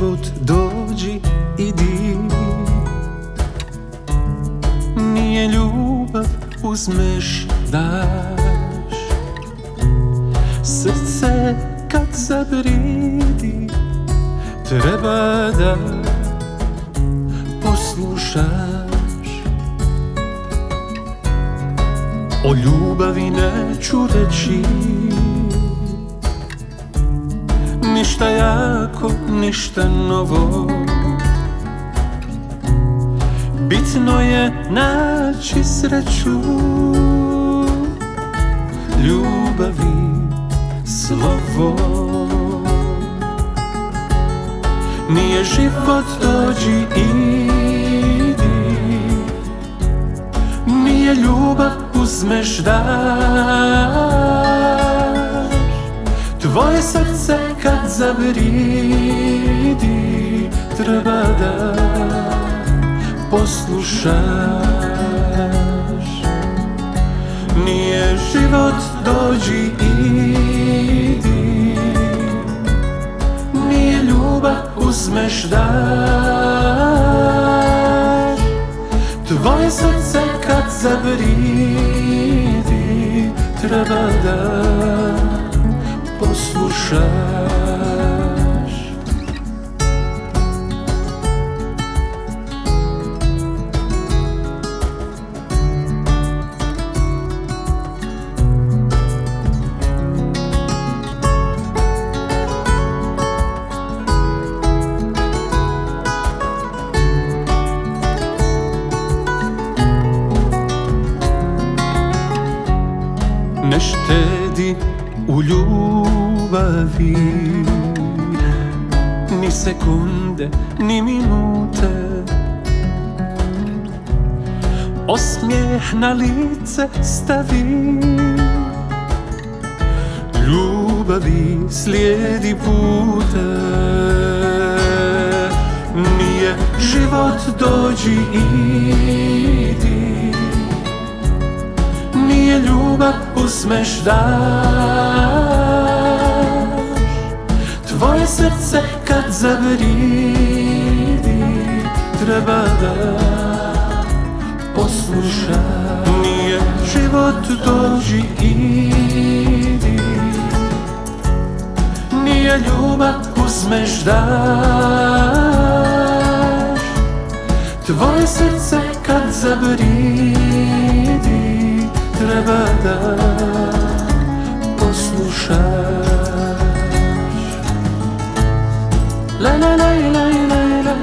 život dođi idi. Nije ljubav uzmeš daš, srce kad zabridi treba da poslušaš. O ljubavi neću reći ništa jako, ništa novo. Bitno je naći sreću, ljubavi slovo. Nije život dođi idi, nije ljubav uzmeš daš. Tvoje srce kad zavridi treba da poslušaš. Nije život dođi idi, nije ljubav uzmeš daš. Tvoje srce kad zavridi treba da poslušaš. Ne štedi u ljubavi ni sekunde, ni minute. Osmijeh na lice stavi, ljubavi slijedi pute. Nije život dođi idi, nije ljubav uzmeš daš. Tvoje srce kad zavridi treba da poslušaš. Nije život dođi idi, nije ljubav uzmeš daš. Tvoje srce kad zavridi treba da poslušaš. La la la la la la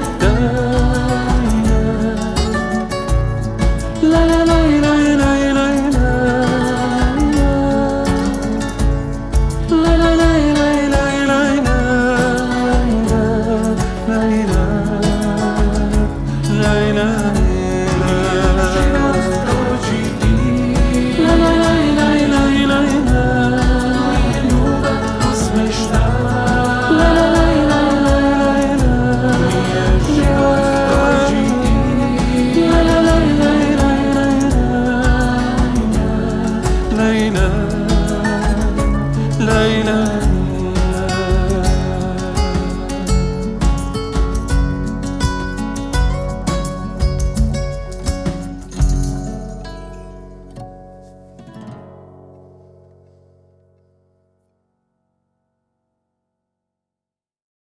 la la la la Layla, Layla.